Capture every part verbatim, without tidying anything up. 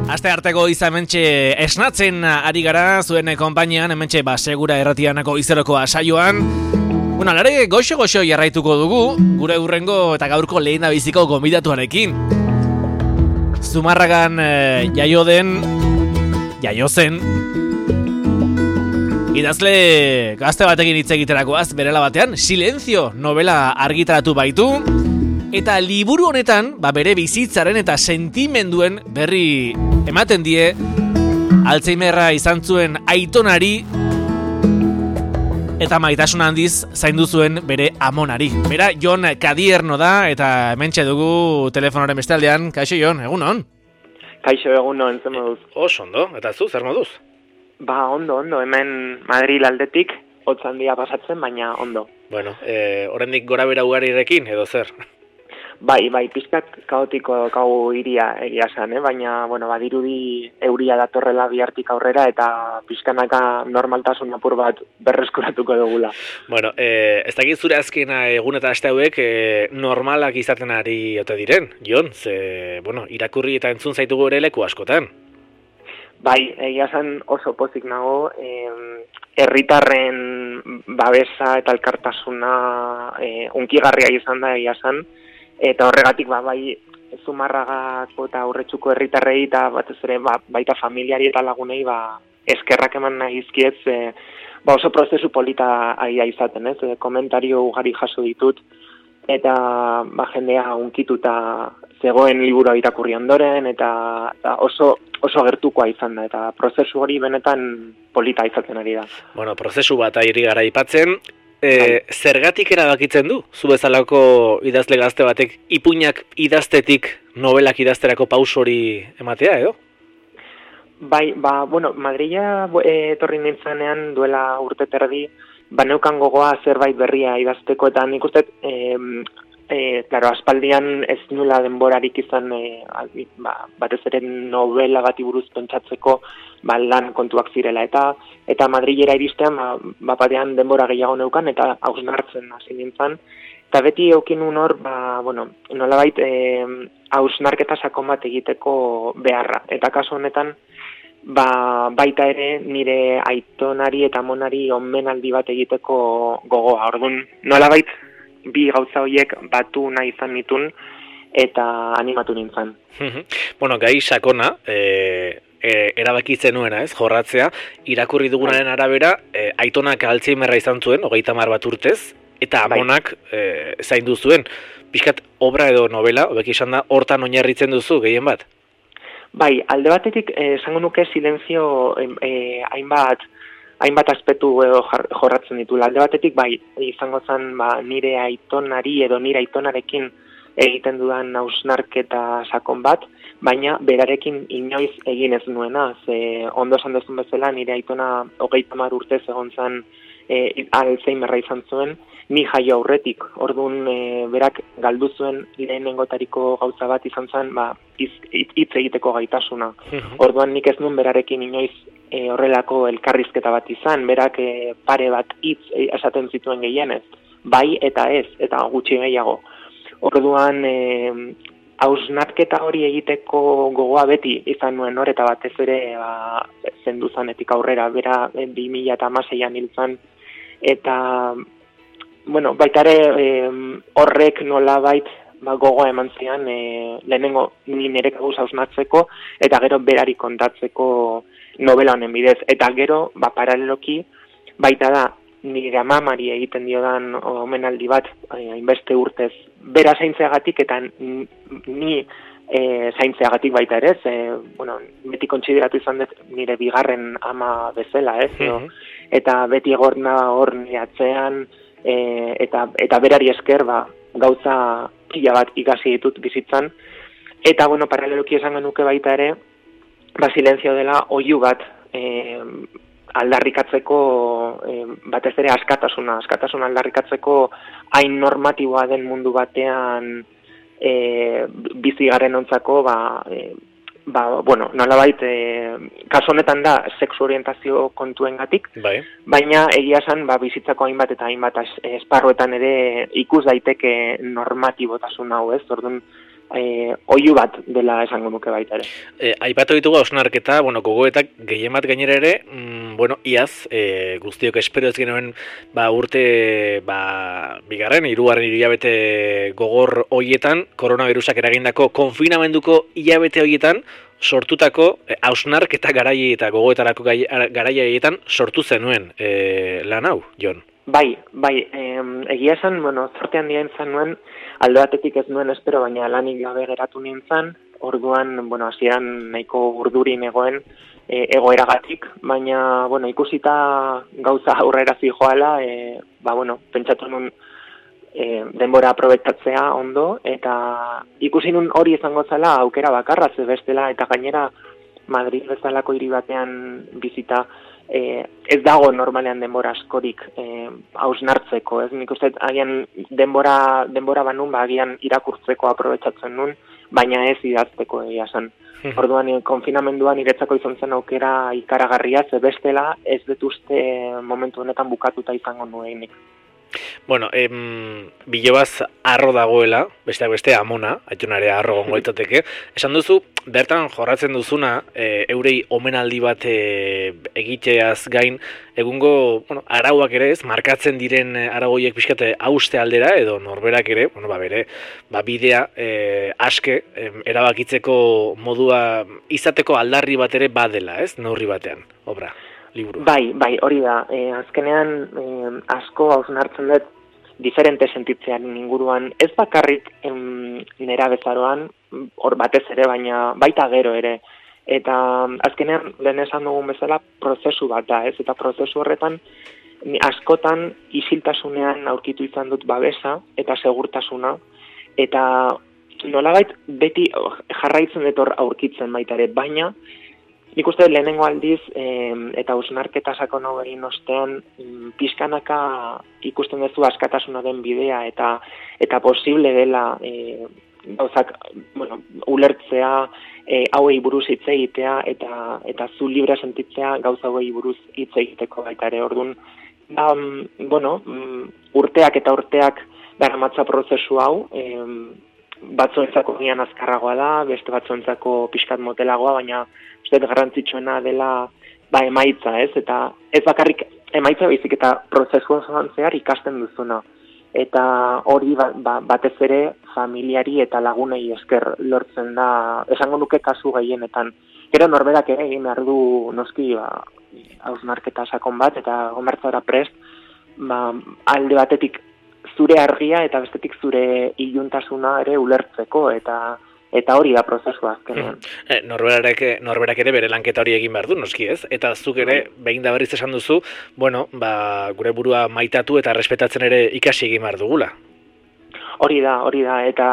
Aste arteko izamentxe esnatzen ari gara zuen konpainian, hementxe ba, segura erratianako izerokoa saioan. Bueno, alare goxo-goxo jarraituko dugu, gure urrengo eta gaurko lehen biziko gonbidatuarekin. Zumarragan eh, jaio den, jaio zen, idazle gazte batekin hitz egiterakoaz, berela batean, Silencio novela argitaratu baitu, eta liburu honetan, ba bere bizitzaren eta sentimenduen berri ematen die Alzheimerra izan zuen aitonari eta maitasun handiz zaindu zuen bere amonari. Bera, Jon Kadierno da eta hementxe dugu telefonoren bestaldean. Kaixo, Jon, egunon? Kaixo, egunon, zer moduz? Oso ondo, eta zu, zer moduz? Ba, ondo, ondo, hemen Madril aldetik, hotz handia pasatzen, baina ondo. Bueno, eh, oraindik gora bera ugarirekin, edo zer? Bai, bai, pizkat kaotiko kau iria egia zen, eh? Baina, bueno, badirudi euria datorrela bihartik aurrera eta pizkanaka normaltasun apur bat berreskuratuko dugula. Bueno, eh, ez dakit zure azkena egun eta aste hauek eh, normalak izaten ari ote diren, Jon, ze, bueno, irakurri eta entzun zaitugu ere leku askotan. Bai, egia zen oso pozik nago, eh, herritarren babesa eta elkartasuna eh, unkigarria izan da egia zen, eta horregatik ba, bai Zumarragako eta Aurretxuko herritarrei eta batez ere ba, baita familiari eta lagunei ba, eskerrak eman nahi izkiez, e, ba, oso prozesu polita aia izaten, ez? E, komentario ugari jaso ditut eta ba, jendea unkituta zegoen liburu irakurri ondoren eta, eta oso oso gertukoa izan da, eta prozesu hori benetan polita izaten ari da. Bueno, prozesu bat ari gara aipatzen. E, zergatik erabakitzen du? Zu bezalako idazle gazte batek ipuinak idaztetik novelak idazterako pauso hori ematea, edo? Bai, ba, bueno, Madrila etorri nintzenean duela urte terdi, ba neukan gogoa zerbait berria idazteko, eta nik uste, e, e, claro, aspaldian ez nula denborarik izan, e, ba, batez ere novela bati buruz pentsatzeko, ba, lan kontuak zirela, eta eta Madrilera iristean, ba, bapatean denbora gehiago neukan, eta hausnartzen hasi nintzen, eta beti eukin unor, ba, bueno, nolabait, e, hausnarketa sakon bat egiteko beharra, eta kasu honetan, ba, baita ere nire aitonari eta amonari omenaldi bat egiteko gogoa, orduan, nolabait, bi gauza horiek batu nahi izan nitun, eta animatu nintzen. Bueno, gai sakona, e... E, erabakitzen nuena, ez, jorratzea, irakurri dugunaren arabera, e, aitonak Alzheimerra izan zuen, hogeita hamar bat urtez, eta amonak e, zaindu zuen. Pixkat, obra edo novela, hobeki esan da, hortan oinarritzen duzu, gehien bat? Bai, alde batetik, esango nuke Silencio e, hainbat, hainbat aspektu edo jorratzen ditu. Alde batetik, bai, izango zen ba, nire aitonari edo nire aitonarekin egiten dudan hausnarketa sakon bat, baina berarekin inoiz egin ez nuena, ze ondo esan duzun bezala nire aitona hogeita hamar urtez egon zen e, Alzheimerra izan zuen, ni jaio aurretik, orduan e, berak galdu zuen lehenengotariko gauza bat izan zen, ba, hitz egiteko gaitasuna. Orduan nik ez nuen berarekin inoiz e, horrelako elkarrizketa bat izan, berak e, pare bat hitz esaten zituen gehienez, bai eta ez, eta gutxi gehiago. Orduan, e, hausnarketa hori egiteko gogoa beti izan nuen hor, eta batez ere ba, zendu zanetik aurrera, bera bi mila hamaseian hil zen, eta bueno, baita ere e, horrek nolabait ba, gogoa eman zian e, lehenengo ni nire kabuz hausnartzeko, eta gero berari kontatzeko novela honen bidez, eta gero ba, paraleloki baita da nire amamari egiten diodan omenaldi bat, hainbeste urtez, bera zaintzeagatik eta ni e, zaintzeagatik baita ere, ze, bueno, beti kontsideratu izan dut nire bigarren ama bezala, ez, mm-hmm. Eta beti egorna hor nire atzean, e, eta, eta berari esker, ba, gauza pila bat ikasi ditut bizitzan, eta, bueno, paraleloki esan genuke baita ere, ba, Silencio dela oihu bat, e, aldarrikatzeko, eh, batez ere askatasuna, askatasuna aldarrikatzeko hain normatiboa den mundu batean eh, bizi garen ontzako, ba, eh, ba, bueno, nolabait, eh, kasu honetan da sexu orientazio kontuengatik, bai. Baina egia esan ba, bizitzako hainbat eta hainbat esparruetan ere ikus daiteke normatibotasun hau, ez? Orduan, e, oihu bat dela esango nuke baita ere. E, aipatu ditugu hausnarketa, bueno, gogoetak gehien bat gainera ere, mm, bueno, iaz, e, guztiok espero ez genuen ba, urte ba, bigarren, hirugarren hilabete gogor hoietan, koronavirusak eragindako konfinamenduko hilabete hoietan, sortutako hausnarketa e, garaie eta gogoetarako garaietan sortu zenuen e, lan hau, Jon? Bai, bai, em, egia esan, bueno, zorte handia izan nuen, alde batetik ez nuen espero, baina lanik gabe geratu nintzen, orduan, bueno, hasieran nahiko urdurin egoen e, egoeragatik, baina, bueno, ikusita gauza aurrera zijoala, e, ba, bueno, pentsatu nun e, denbora aprobetsatzea ondo, eta ikusi nun hori izango zela aukera bakarra ze bestela, eta gainera Madrid bezalako hiri batean bizita, E, ez dago normalean denbora askorik e, hausnartzeko, ez? Nik uste agian denbora, denbora banun, ba, agian irakurtzeko aprobetsatzen nun, baina ez idazteko egia zen. Orduan, konfinamenduan niretzako izan zen aukera ikaragarria, ze bestela ez dut uste momentu honetan bukatuta izango nuenik. Bueno, em, bilobaz arro dagoela, besteak beste amona, aitunare arro gongo itzateke. Esan duzu, bertan jorratzen duzuna, e, eurei omenaldi bat e, egiteaz gain, egungo bueno, arauak ere ez, markatzen diren arauiek pixkate hauste aldera, edo norberak ere, bueno, ba, bere, ba, bidea e, aske, e, erabakitzeko modua izateko aldarri bat ere badela, ez, neurri batean, obra. Liburu. Bai, bai, hori da. E, azkenean e, asko hausnartzen dut diferente sentitzean inguruan, ez bakarrik em, nera bezaroan, hor batez ere, baina baita gero ere. Eta azkenean lehen esan dugun bezala prozesu bat da, ez? Eta prozesu horretan ni askotan isiltasunean aurkitu izan dut babesa eta segurtasuna, eta nolabait beti jarraitzen dut hor aurkitzen baita ere, baina nik uste lehenengo aldiz eh, eta hausnarketa sakon hau egin ostean mm, pixkanaka ikusten duzu askatasunaren bidea eta eta posible dela eh, gauzak bueno, ulertzea eh, hauei buruz hitz egitea eta eta zu libre sentitzea gauza hauei buruz hitz egiteko baita ere. Orduan um, bueno, um, urteak eta urteak daramatza prozesu hau, eh, batzuentzako gian azkarragoa da, beste batzuentzako pixkat motelagoa, baina uste garrantzitsuena dela ba, emaitza, ez? Eta ez bakarrik emaitza baizik eta prozesu osoan zehar ikasten duzuna. Eta hori ba, ba, batez ere familiari eta lagunei esker lortzen da, esango nuke kasu gehienetan. Gero norberak ere egin behar du noski ba, hausnarketa sakon bat, eta gomertzara prest, ba, alde batetik zure argia eta bestetik zure iluntasuna ere ulertzeko, eta eta hori da prozesua azkenean. Mm. Eh, norberak, norberak ere bere lanketa hori egin behar du, noski ez? Eta zuk ere, behin da berriz esan duzu, bueno, ba, gure burua maitatu eta respetatzen ere ikasi egin behar dugula. Hori da, hori da, eta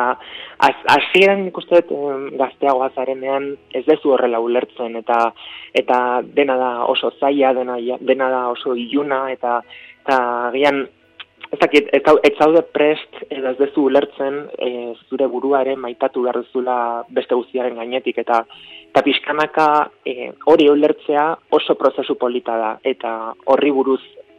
hasieran nik uste dut gazteagoa zarenean ez dezu horrela ulertzen, eta eta dena da oso zaila, dena, dena da oso iluna, eta eta gian ez dakit, ez zaude prest edo ez dezu ulertzen e, zure buruaren maitatu behar duzula beste guztiaren gainetik, eta eta pixkanaka e, hori ulertzea oso prozesu polita da, eta horri buruz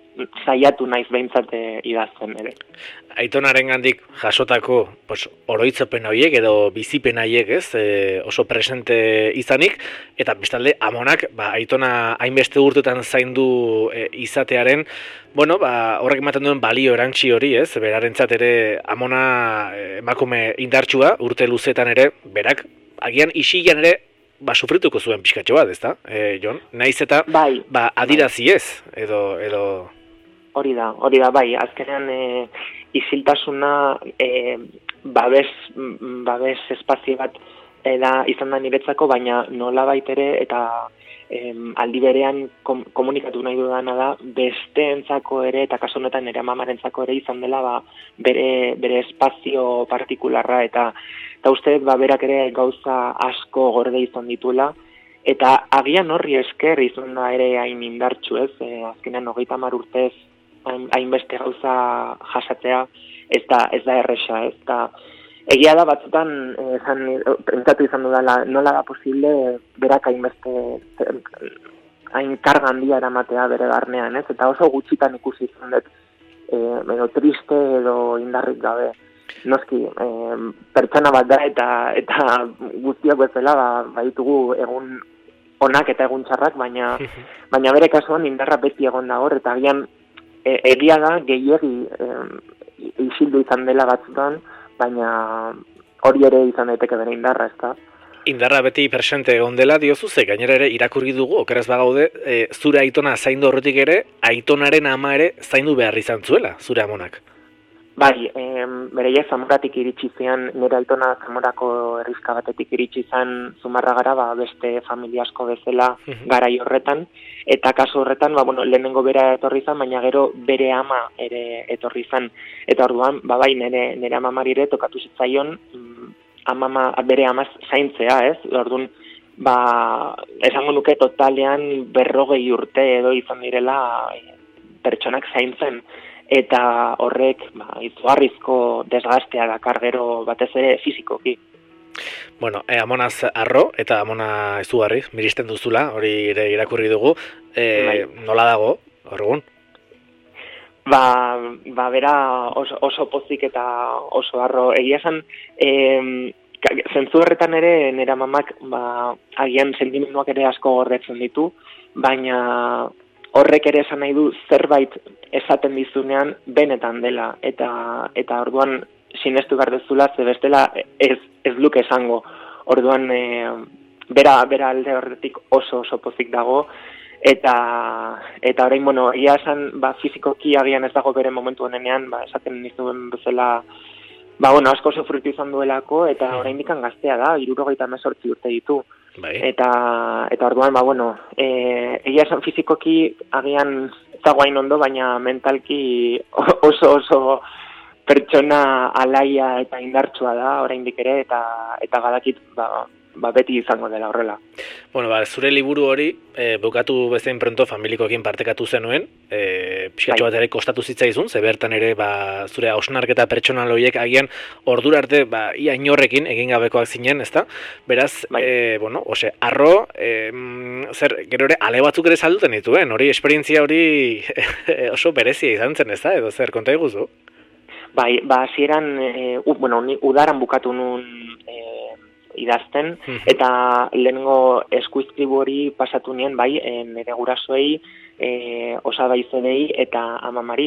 saiatu naiz behintzat idazten ere. Aitonaren gandik jasotako pues, oroitzapen horiek edo bizipen horiek ez, e, oso presente izanik, eta bestalde amonak ba, Aitona hainbeste urtetan zaindu e, izatearen, bueno, ba, horrek ematen duen balio erantzi hori ez, berarentzat ere amona emakume indartsua, urte luzetan ere, berak agian isilan ere ba, sufrituko zuen pixkatxo bat, ezta, e, Jon? Naiz eta bai, ba, adirazi ez, edo... edo... Hori da, hori da, bai, azkenean e, isiltasuna e, babes, babes espazio bat e, da, izan da niretzako, baina nola baitere eta e, aldi berean kom, komunikatu nahi dudana da, besteentzako ere eta kasu honetan ere amamarentzako ere izan dela ba, bere, bere espazio partikularra, eta eta uste ba, berak ere gauza asko gorde izan dituela, eta agian horri esker izan da ere hain indartsu ez, e, azkenean hogeita hamar urtez hainbeste gauza jasatzea ez da, ez da erresa, ez da egia da batzutan esan, pentsatu izan dudala, nola da posible berak hainbeste hain karga handia eramatea bere barnean, ez? Eta oso gutxitan ikusi izan dut e, edo triste edo indarrik gabe. noski, e, pertsona bat da eta eta guztiak bezala ba, baditugu egun onak eta egun txarrak, baina baina bere kasuan indarra beti egon da hor, eta agian e, egia da gehiegi e, isildu izan dela batzutan, baina hori ere izan daiteke bere indarra, ezta? Indarra beti presente egon dela diozu, ze gainera ere irakurri dugu, okeraz bagaude, e, zure aitona zaindu horretik ere, aitonaren ama ere zaindu behar izan zuela, zure amonak. Bai, e, bereia Zamoratik iritsi zian, nire aitona Zamorako herrizka batetik iritsi izan Zumarragara, ba, beste familia asko bezala garai horretan, eta kasu horretan, ba, bueno, lehenengo bera etorri izan, baina gero bere ama ere etorri izan, eta orduan, ba, bai, nire, nire amamari ere tokatu zitzaion, amama, bere amaz zaintzea, ez? Orduan, ba, esango nuke totalean berrogei urte edo izan direla e, pertsonak zaintzen, eta horrek ba, izugarrizko desgastea dakar gero batez ere fizikoki. Bueno, e, amonaz arro eta amona izugarri, miristen duzula, hori ere irakurri dugu, e, bai. Nola dago, horregun? Ba, ba bera oso, oso pozik eta oso arro. Egia esan, e, zentzu horretan ere nera mamak ba, agian sentimenduak ere asko gordetzen ditu, baina horrek ere esan nahi du zerbait esaten dizunean benetan dela, eta eta orduan sinestu behar dezula, ze bestela ez, ez luke esango. Orduan e, bera, bera alde horretik oso oso pozik dago, eta eta orain, bueno, egia esan ba, fizikoki agian ez dago bere momentu honenean, ba, esaten nizuen bezala, ba, bueno, asko sofritu izan duelako, eta oraindik gaztea da, hirurogeita hemezortzi urte ditu. Bai. Eta, eta orduan, ba, bueno, e, egia esan fizikoki agian zagoain ondo, baina mentalki oso oso pertsona alaia eta indartsua da, oraindik ere, eta eta badakit, ba, ba, beti izango dela horrela. Bueno, ba, zure liburu hori, e, bukatu bezain pronto familikoekin partekatu zenuen, e, pixkatxo bat ere kostatu zitzaizun, ze bertan ere ba, zure hausnarketa pertsonal horiek agian ordura arte ba, ia inorrekin egin gabekoak zinen, ezta? Beraz, bai. e, bueno, ose, arro, e, zer, gero ere, ale batzuk ere salduten dituen, hori, esperientzia hori oso berezia izan zen, ezta? Edo zer, konta iguzu? Bai, ba, hasieran, e, u, bueno, ni udaran bukatu nun e, idazten, eta lehenengo eskuizkribu hori pasatu nien, bai, e, nire gurasoei, e, osabaizedei eta amamari.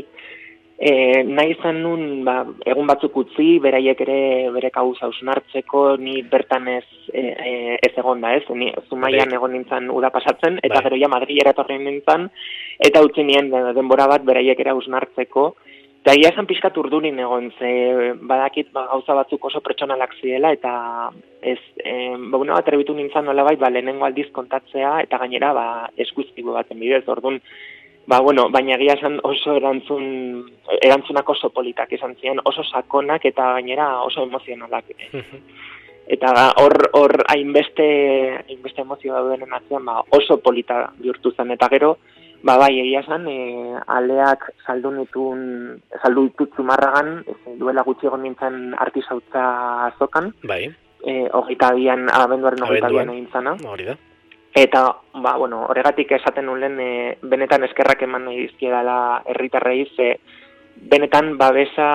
E, nahi izan nun, ba, egun batzuk utzi, beraiek ere bere kauz hausnartzeko, ni bertan ez, e, ez egon da, ez? Ni Zumaian egon nintzen uda pasatzen, eta bai. Gero ja Madrilera etorri nintzen, eta utzi nien denbora bat beraiek ere hausnartzeko. Eta ia esan pixkat urdurin egon, ze badakit ba, gauza batzuk oso pertsonalak zirela, eta ez, e, ba, bueno, atrebitu nintzen nola bai, ba, lehenengo aldiz kontatzea, eta gainera ba, eskuizkibu baten bidez, orduan, ba, bueno, baina egia esan oso erantzun, erantzunak oso politak izan ziren, oso sakonak eta gainera oso emozionalak. Eta hor hor hainbeste hainbeste emozio daudenen atzean, ba, oso polita bihurtu zen, eta gero, ba, bai, egia esan, e, aleak saldu nituen, saldu ditut Zumarragan, e, duela gutxi egon nintzen artisautza azokan, bai. E, hogeita bian, abenduaren hogeita bian egin zana. Hori da. Eta, ba, bueno, horregatik esaten nulen, e, benetan eskerrak eman nahi dizkiedala herritarrei, ze benetan babesa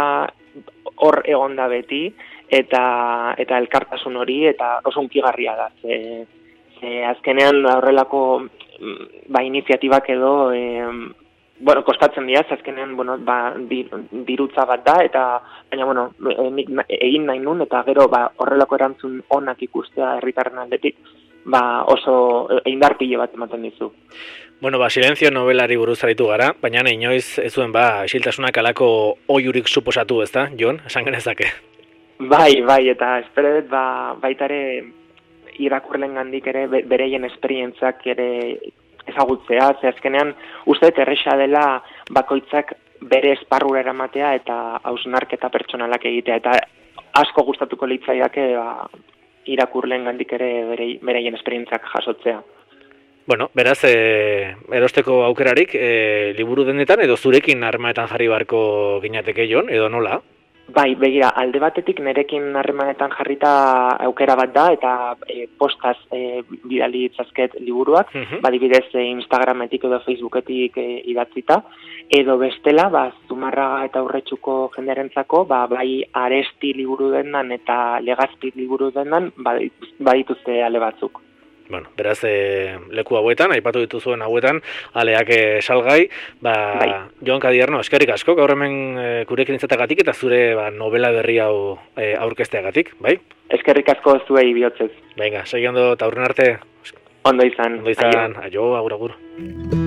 hor egon da beti, eta eta elkartasun hori, eta oso unkigarria da. Ze, ze azkenean horrelako ba, iniziatibak edo, e, bueno, kostatzen dira, azkenean, bueno, ba, dirutza bat da, eta, baina, bueno, nik egin nahi nun, eta gero, ba, horrelako erantzun onak ikustea herritarren aldetik, ba, oso indarpile bat ematen dizu. Bueno, ba, Silencio novelari buruz aritu gara, baina inoiz ez zuen, ba, isiltasunak alako oiurik suposatu, ezta, Jon, esan genezake? Bai, bai, eta esperet, ba, baitare, irakurlen gandik ere bereien esperientzak ere ezagutzea, ze azkenean uste erresa dela bakoitzak bere esparrura eramatea eta hausnarketa pertsonalak egitea, eta asko gustatuko litzaiake ba, irakurlen gandik ere bere, bereien esperientzak jasotzea. Bueno, beraz, e, erosteko aukerarik, e, liburu denetan edo zurekin harremanetan jarri beharko ginateke, Jon, edo nola? Bai, begira, alde batetik nerekin harremanetan jarrita aukera bat da, eta e, postaz e, bidali ditzazket liburuak, uh-huh. badibidez e, Instagrametik edo Facebooketik e, idatzita, edo bestela, ba, Zumarraga eta Urretxuko jenderentzako, ba, bai Aresti liburu dendan eta Legazpi liburu dendan badituzte ale batzuk. Bueno, beraz, e, leku hauetan, aipatu dituzuen hauetan, aleak e, salgai, ba, bai. Jon Kadierno, eskerrik asko, gaur hemen e, gurekin izatagatik eta zure ba, novela berri hau e, aurkezteagatik, bai? Eskerrik asko zuei bihotzez. Venga, segi ondo, eta aurren arte. Ondo izan. Ondo izan, aio, agur, agur.